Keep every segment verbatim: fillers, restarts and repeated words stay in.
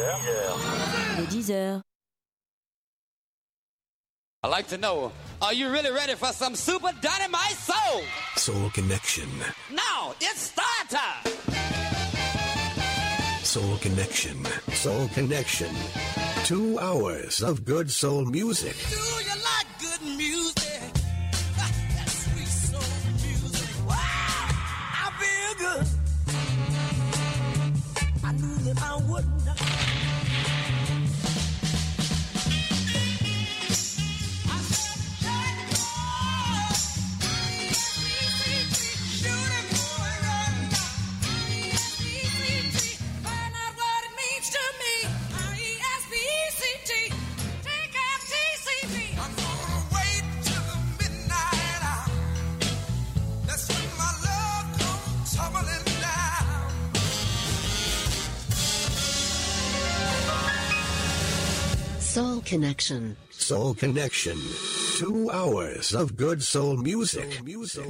Les dix heures. I'd like to know, are you really ready for some super dynamite soul? Soul Connection. Now, it's start time! Soul Connection. Soul Connection. Two hours of good soul music. Do you like good music? That sweet soul music. Wow! I feel good. I knew that I would not. Soul Connection. Soul Connection. Two hours of good soul music. Soul music.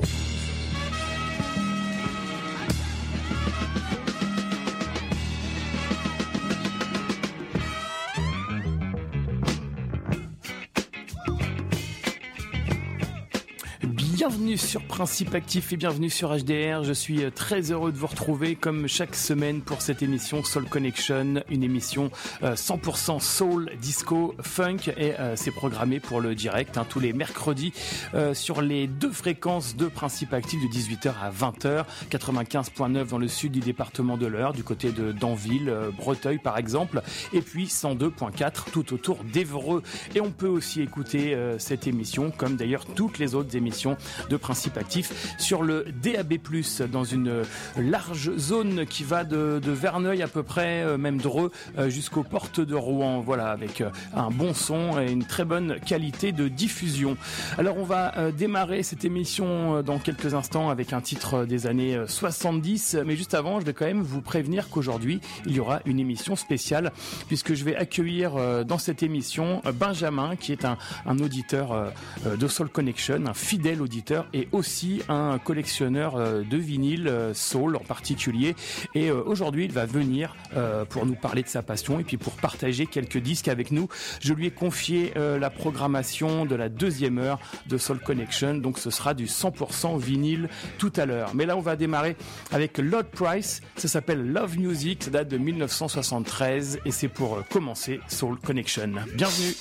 Bienvenue sur Principe Actif et bienvenue sur H D R. Je suis très heureux de vous retrouver comme chaque semaine pour cette émission Soul Connection, une émission cent pour cent soul, disco, funk et euh, c'est programmé pour le direct hein, tous les mercredis euh, sur les deux fréquences de Principe Actif de dix-huit heures à vingt heures, quatre-vingt-quinze virgule neuf dans le sud du département de l'Eure, du côté de Danville, euh, Breteuil par exemple, et puis cent deux virgule quatre tout autour d'Évreux. Et on peut aussi écouter euh, cette émission comme d'ailleurs toutes les autres émissions de Principe Actif sur le D A B plus, dans une large zone qui va de, de Verneuil à peu près, même Dreux, jusqu'aux portes de Rouen. Voilà, avec un bon son et une très bonne qualité de diffusion. Alors on va démarrer cette émission dans quelques instants avec un titre des années soixante-dix, mais juste avant, je vais quand même vous prévenir qu'aujourd'hui, il y aura une émission spéciale, puisque je vais accueillir dans cette émission Benjamin, qui est un, un auditeur de Soul Connection, un fidèle auditeur et aussi un collectionneur de vinyle soul en particulier. Et aujourd'hui, il va venir pour nous parler de sa passion et puis pour partager quelques disques avec nous. Je lui ai confié la programmation de la deuxième heure de Soul Connection, donc ce sera du cent pour cent vinyle tout à l'heure. Mais là, on va démarrer avec Lord Price. Ça s'appelle Love Music, ça date de dix-neuf cent soixante-treize et c'est pour commencer Soul Connection. Bienvenue.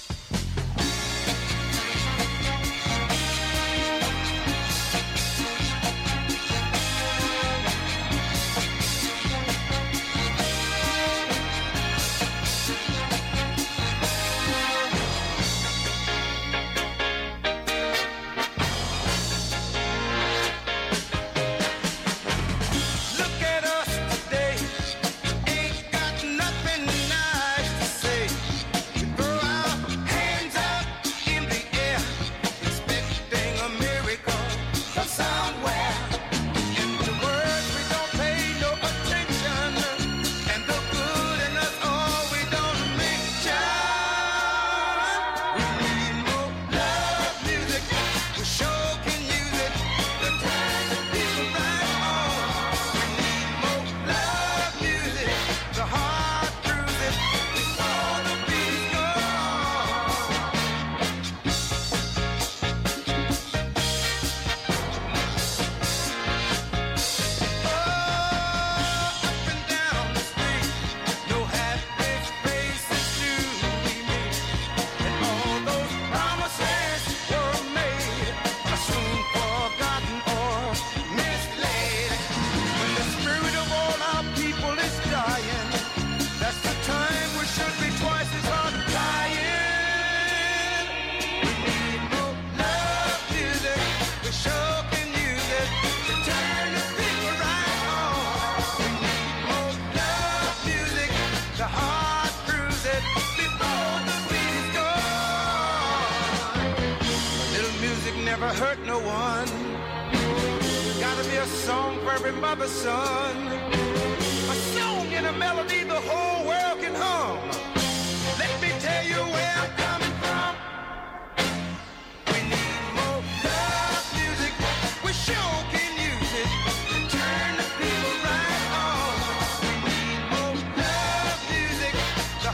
Hurt no one. Gotta be a song for every mother's son. A song and a melody the whole world can hum. Let me tell you where I'm coming from. We need more love music. We sure can use it to turn the people right on. We need more love music. The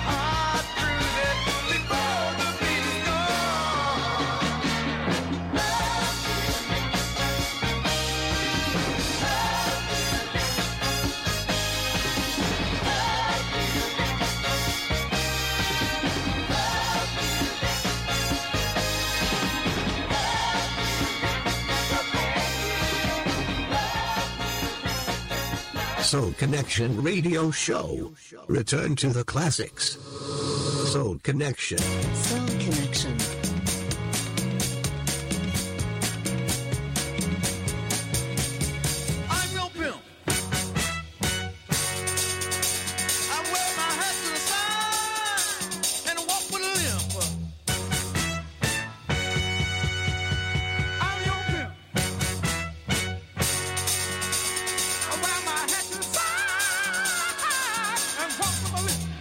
Soul Connection radio show. Return to the classics. Soul Connection. Soul Connection. I'm your pimp. I wear my hat to the side and walk with a limp. I'm your pimp. I wear my hat to the side and walk with a limp.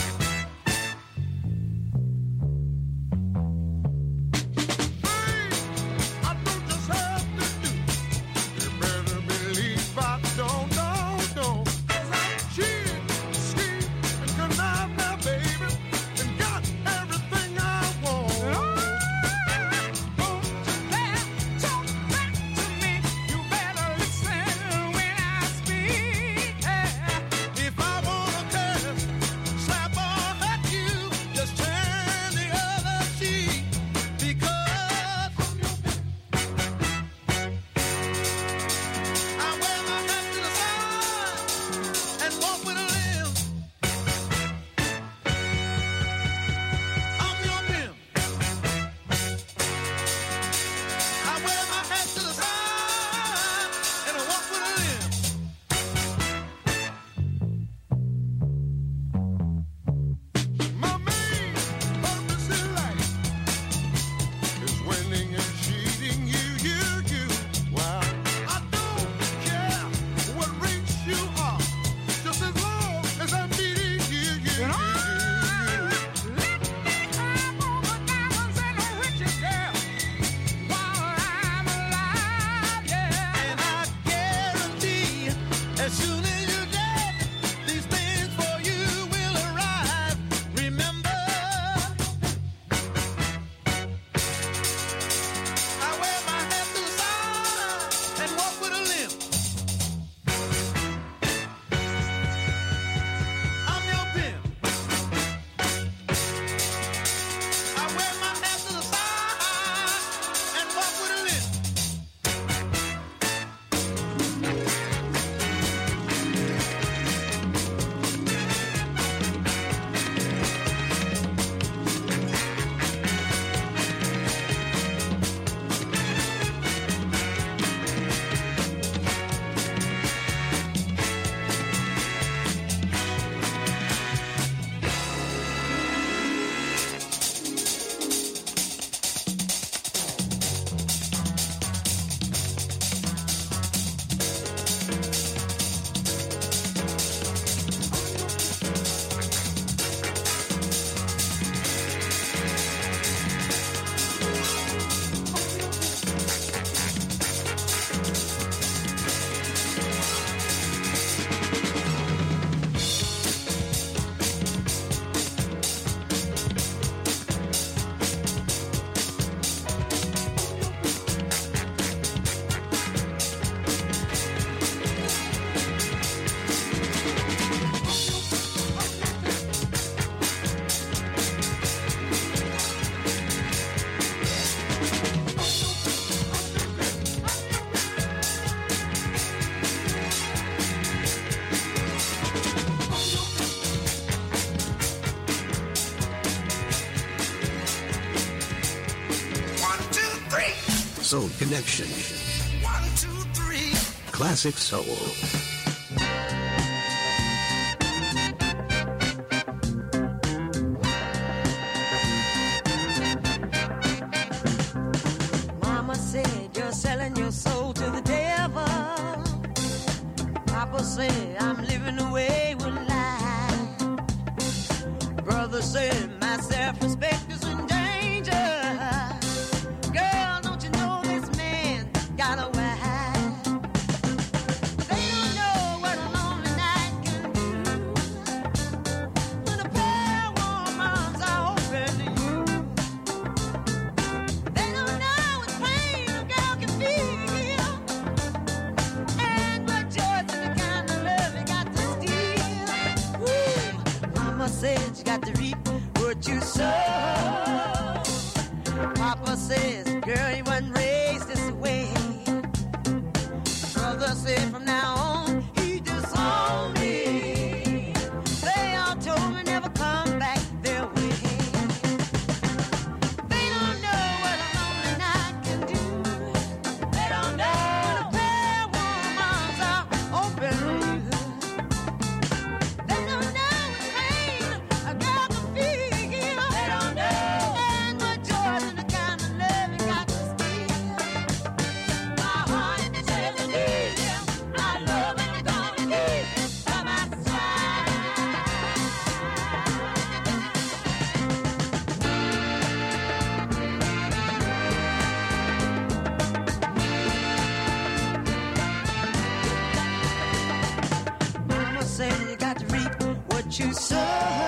I do just have to do. You better believe I don't know, no. 'Cause I cheat, scheme, and connive now, baby, and got everything I want. Don't you dare talk back to me. You better listen when I speak. Yeah. If I wanna curse, slap or hurt you, just turn the other cheek. Because I wear my hat to the side and walk with a limp. I'm your pimp. I wear my hat to the side and I walk with a limp. My main purpose in life is winning and cheating you, you, you. Well, I don't care what race you are, just as long as I'm beating you, you, you, you. Let me have all the diamonds and the riches, girl, while I'm alive, yeah. And I guarantee, as soon as you get these things for you will arrive. Remember, I wear my hat to the side and walk with a limp. I'm your pimp. I wear my hat to the side and walk with a limp. One, two, three. Soul Connection. One, two, three. Classic Soul. Mama said you're selling your soul to the devil. Papa said I'm living away with life. Brother said my self-respect is in danger. Girl, don't you know this man got a wife? They don't know what a lonely night can do when a pair of warm arms are open to you. They don't know what pain a girl can feel, and what joy's in the kind of love you got to steal. Woo! Mama said you got to reap what you sow. Papa says, girl, you wasn't raised this way. Brother said from now on, he just on. want you so.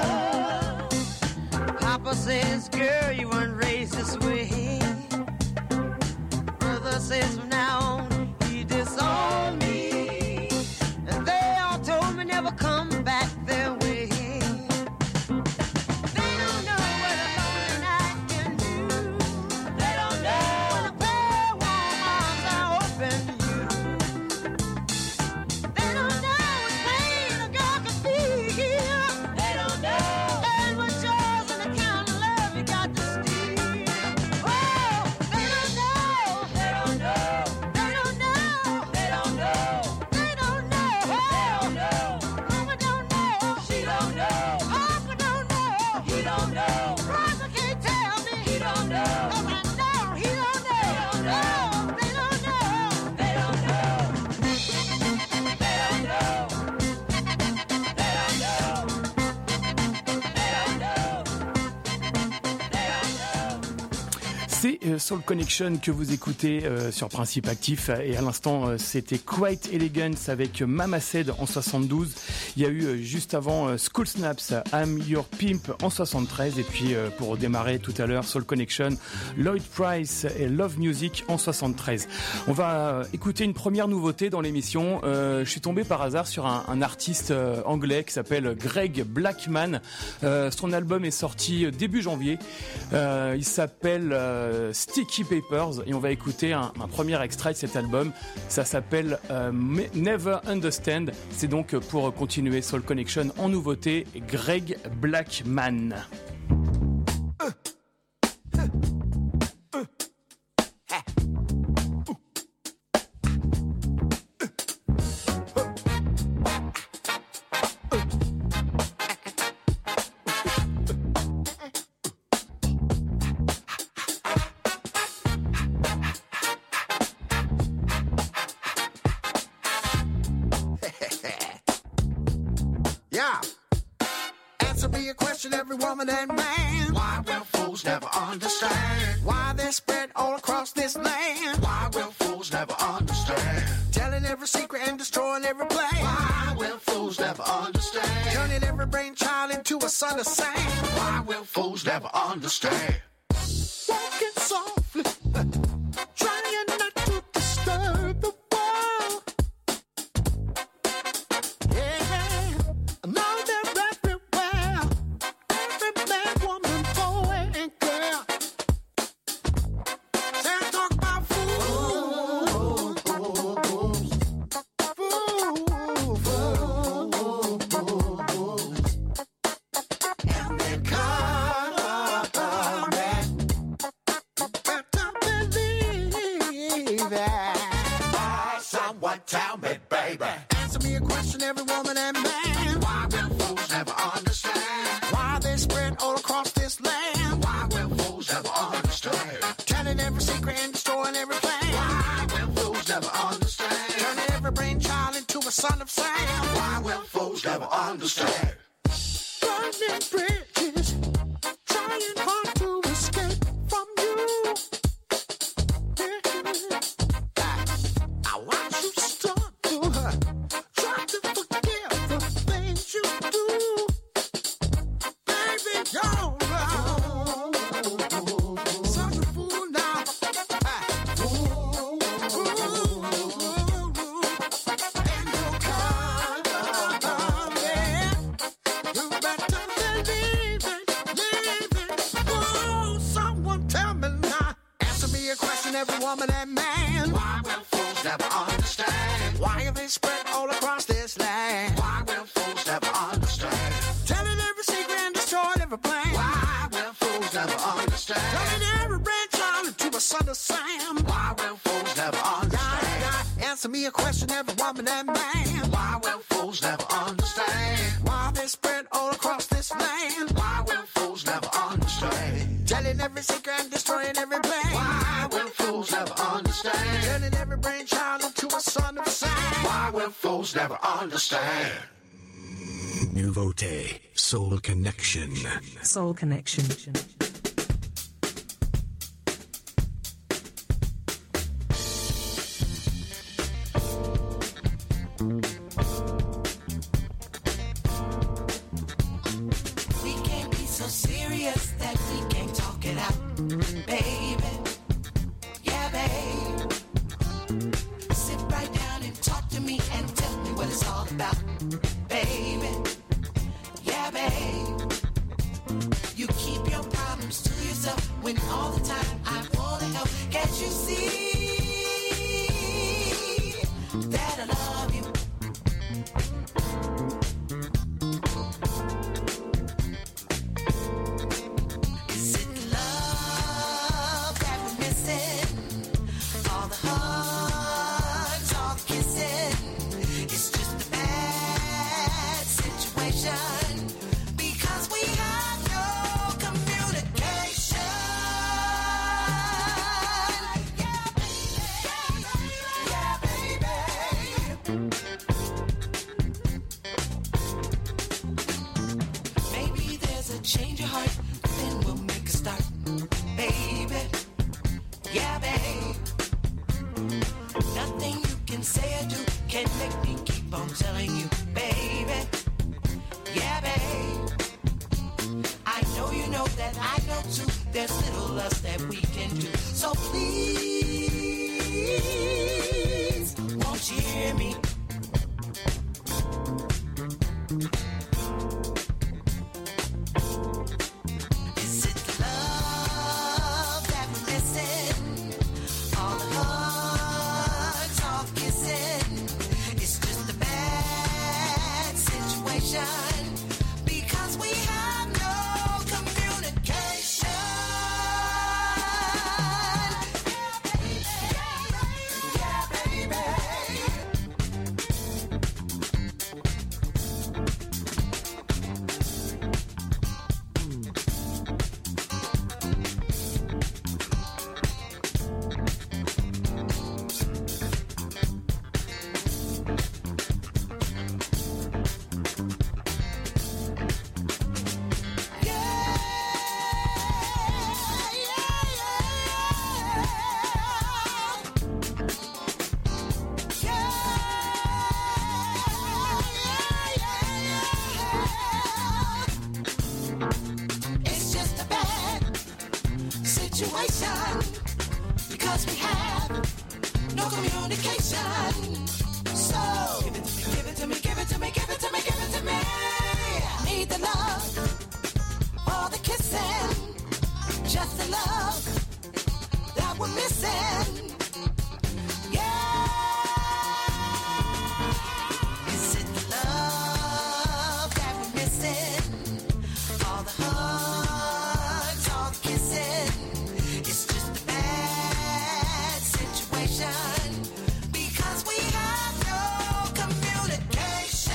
Papa says, girl, you weren't raised this way. Brother says, from now on, he disowned me. And they all told me never come back their way. They don't know what a lonely night can do. They don't know when a pair of warm arms are open to you. They don't know what pain a girl can feel. They don't know. And what joys and the kind of love you got to steal. Oh, they don't know. They don't know. They don't know. They don't know. They don't know. They don't know. Mama don't know. She don't know. Papa don't know. He don't know. Brother can't tell me. He don't know. 'Cause I know he don't know. Oh, they don't know. They don't know. They don't know. They don't know. They don't know. C'est euh, Soul Connection que vous écoutez euh, sur Principe Actif, et à l'instant euh, c'était Quite Elegance avec Mama Said en soixante-douze. Il y a eu euh, juste avant euh, School Snaps, I'm Your Pimp en soixante-treize, et puis euh, pour démarrer tout à l'heure Soul Connection, Lloyd Price et Love Music en soixante-treize. On va euh, écouter une première nouveauté dans l'émission. Euh, je suis tombé par hasard sur un, un artiste euh, anglais qui s'appelle Greg Blackman. Euh, son album est sorti euh, début janvier. Euh, il s'appelle euh, Sticky Papers, et on va écouter un, un premier extrait de cet album. Ça s'appelle euh, Never Understand. C'est donc pour continuer Soul Connection en nouveauté, Greg Blackman. Yeah. Answer me a question, every woman and man. Why will fools never understand? Why they're spread all across this land? Why will fools never understand? Telling every secret and destroying every plan. Why will fools never understand? Turning every brainchild into a son of Sam. Why will fools never understand? Walking softly, trying not to disturb the world. Yeah, I know they're everywhere. Every man, woman, boy, and girl. Say talk about fools. Fools. Fools. And they come back. Better believe that. Someone tell me, baby. Answer me a question, every woman and man. Why will fools never understand? Why they spread all across this land? Why will fools never understand? Telling every secret and destroying every plan. Why will fools never understand? Turning every brainchild into a son of Sam. Why will fools never understand? Burning bridges, trying hard to escape from you. I watch you start to uh, try to forget the things you do. Baby, you're wrong. Such a fool now. Ooh, ooh, and you'll come, yeah. You better believe it, believe it. Ooh, someone tell me now. Answer me a question, every woman and man. Why will fools never understand? Why are they spread all across this land? Why will fools never understand? Telling every secret and destroying every plan. Why will fools never understand? Turning every brainchild into a son of Sam. Why will fools never understand? Yeah, yeah. Answer me a question, every woman and man. Why will fools never understand? Why they spread all across this land? Why will fools never understand? Telling every secret and destroying every plan. Why will fools never understand? Turning every brainchild into a son of Sam. Why will fools never understand? Nouveauté, Soul Connection. Soul Connection. love you. Is it love that we're missing? All the hugs, all the kissing. It's just a bad situation because we have no communication. Yeah, baby. Maybe there's a change of heart, then we'll make a start, baby. Yeah, babe. Nothing you can say or do can make me keep on telling you, baby. Yeah, babe. I know you know that I know too. There's little else that we can do. So please, won't you hear me? Is it love that we're missing? All the hugs, all the kissing. It's just a bad situation because we have no communication. Yeah, baby. It's just a bad situation because we have no communication. So give it to me, give it to me, give it to me, give it to me, give it to me. Need the love, all the kissing, just the love that we're missing. Yeah. Is it love that we're missing? All the hugs, all the kissing. It's just a bad situation because we have no communication.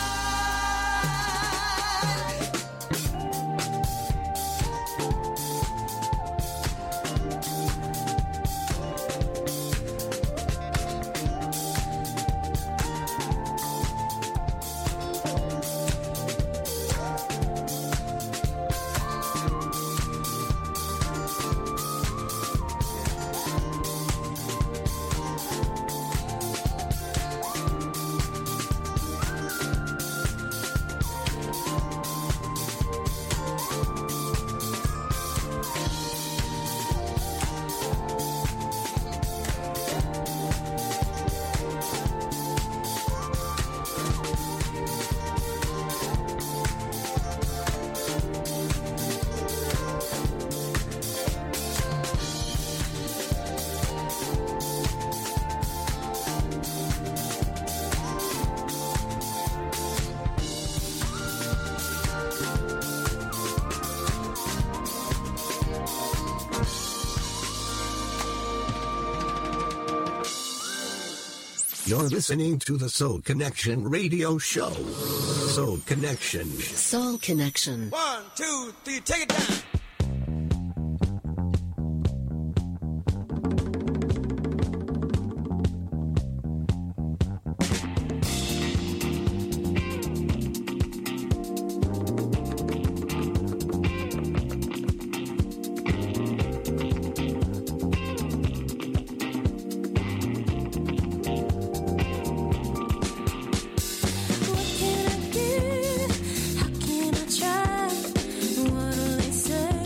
You're listening to the Soul Connection radio show. Soul Connection. Soul Connection. One, two, three, take it down. What can I give? How can I try? What'll they say?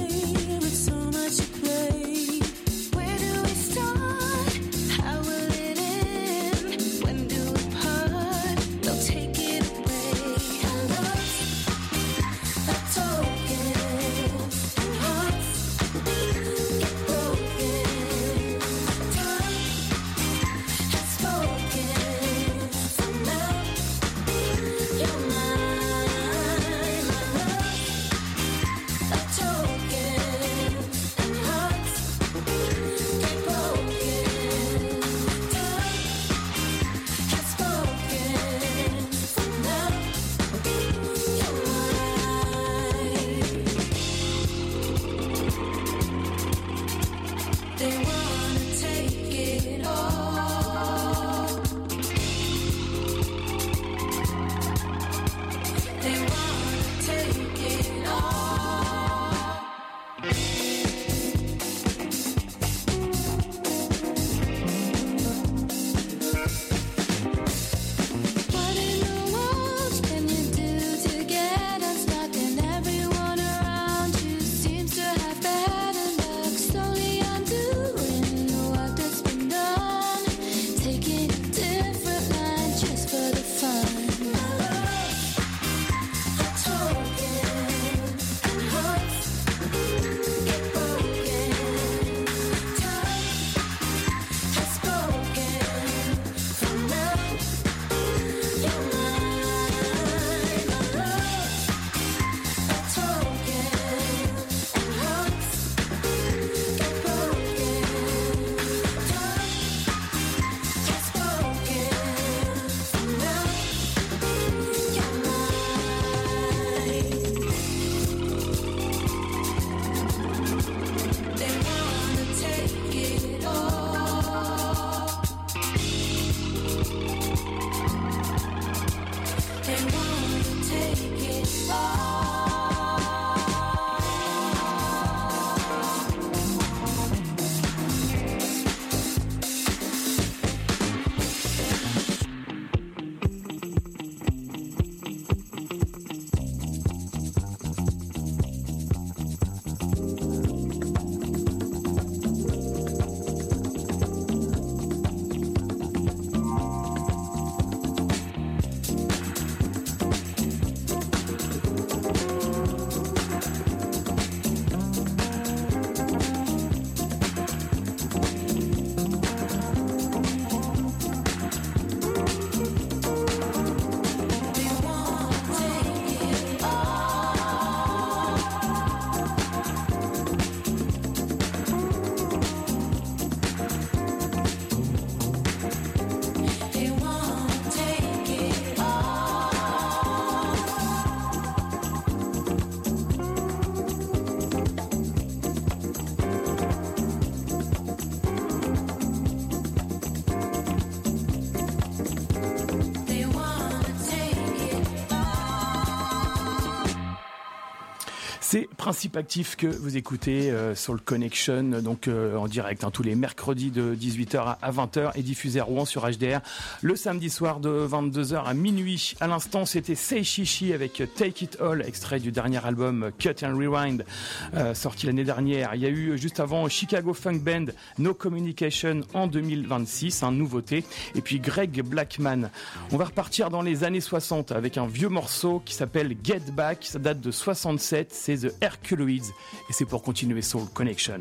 C'est Principe Actif que vous écoutez euh, sur le Connection, donc euh, en direct, hein, tous les mercredis de dix-huit heures à vingt heures et diffusé à Rouen sur H D R le samedi soir de vingt-deux heures à minuit. À l'instant, c'était Sei Shishi avec Take It All, extrait du dernier album Cut and Rewind, euh, sorti l'année dernière. Il y a eu juste avant Chicago Funk Band, No Communication en deux mille vingt-six, un nouveauté. Et puis Greg Blackman. On va repartir dans les années soixante avec un vieux morceau qui s'appelle Get Back. Ça date de soixante-sept, c'est The Herculoids et c'est pour continuer Soul Connection.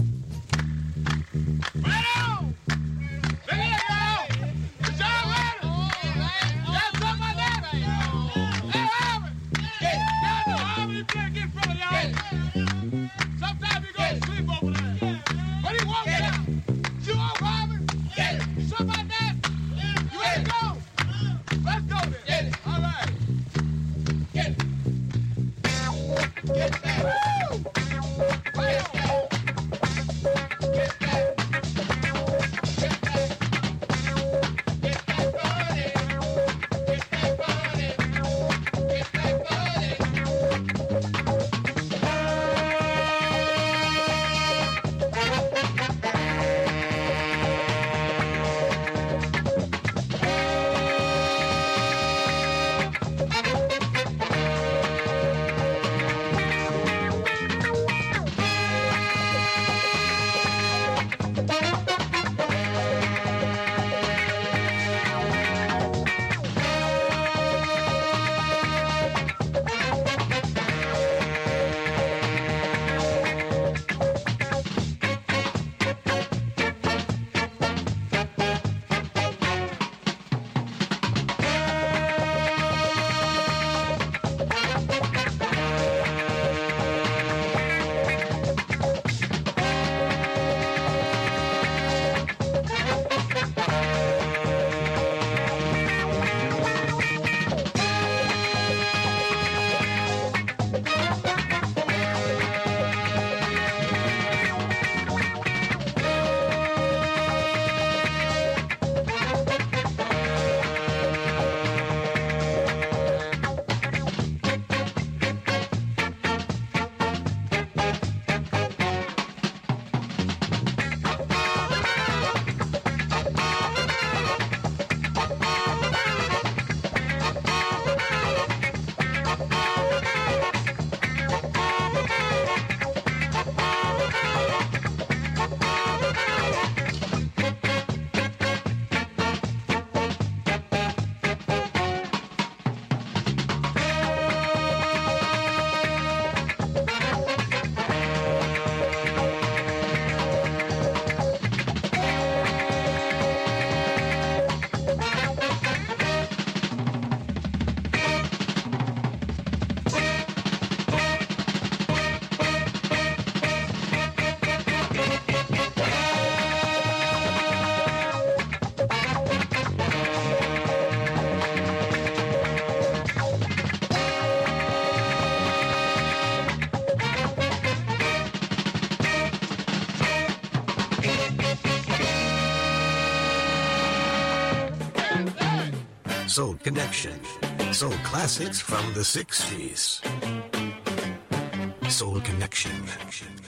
Get back! Woo! Get back! Get back! Get back! Get that body! Get that body! Get that body! Soul Connection. Soul classics from the sixties. Soul Connection.